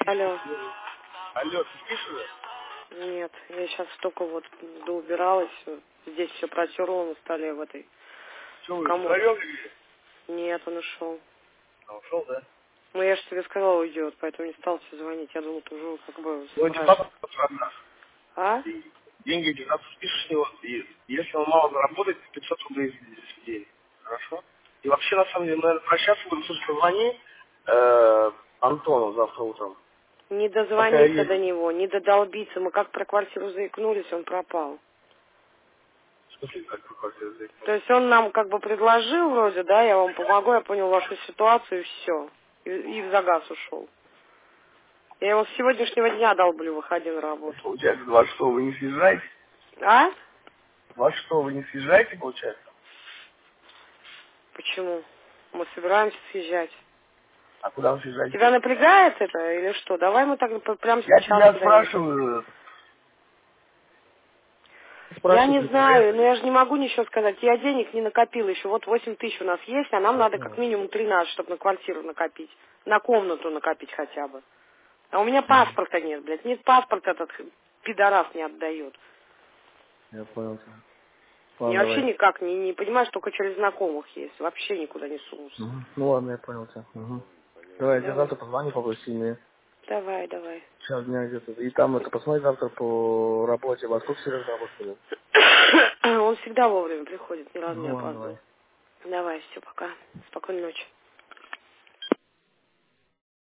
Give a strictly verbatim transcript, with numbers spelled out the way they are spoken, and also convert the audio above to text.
Алло. Алло, ты спишь уже? Нет, я сейчас только вот доубиралась. Здесь все протерла на столе в этой. Что, В вы комод. втроем или? Нет, он ушел. А, ушел, да? Ну, я же тебе сказала, уйдет, поэтому не стал тебе звонить. Я думал, ты уже как бы Ну, эти собираешься. папа отдашь. А? И деньги эти завтра спишешь с него. И если он мало заработает, пятьсот рублей в день. Хорошо? И вообще, на самом деле, наверное, прощаться будем. Слушай, позвони э, Антону завтра утром. Не Пока я дозвониться до еду. него, не додолбиться. Мы как про квартиру заикнулись, он пропал. В смысле, как вы квартиру То заикнулись? есть он нам как бы предложил вроде, да, я вам помогу, я понял вашу ситуацию и все. И, и в загаз ушел. Я его с сегодняшнего дня долблю, выходи на работу. Получается, два что, вы не съезжаете? А? Два что, вы не съезжаете, получается? Почему? Мы собираемся съезжать. А куда вы съезжаете? Тебя напрягает это или что? Давай мы так п- прямо Я сейчас тебя куда-нибудь. спрашиваю. Я не Спрашиваю знаю, но конкретно. я же не могу ничего сказать. Я денег не накопила еще. Вот восемь тысяч у нас есть, а нам надо как Ага. минимум тринадцать, чтобы на квартиру накопить. На комнату накопить хотя бы. А у меня Мгм. паспорта нет, блядь. Нет, паспорт этот пидорас не отдает. Я понял тебя. Я Ладно, вообще давай. никак не, не понимаешь, только через знакомых есть. Вообще никуда не сунусь. Мгм. Ну ладно, я понял тебя. Мгм. Давай, я тебе Давай. завтра позвоню, попроси мне. Давай, давай. Сейчас дня где-то. И там это посмотри завтра по работе. Во сколько Сережа работает? Он всегда вовремя приходит, ни разу не Ну ладно, давай. опаздывал. Давай, все, пока. Спокойной ночи.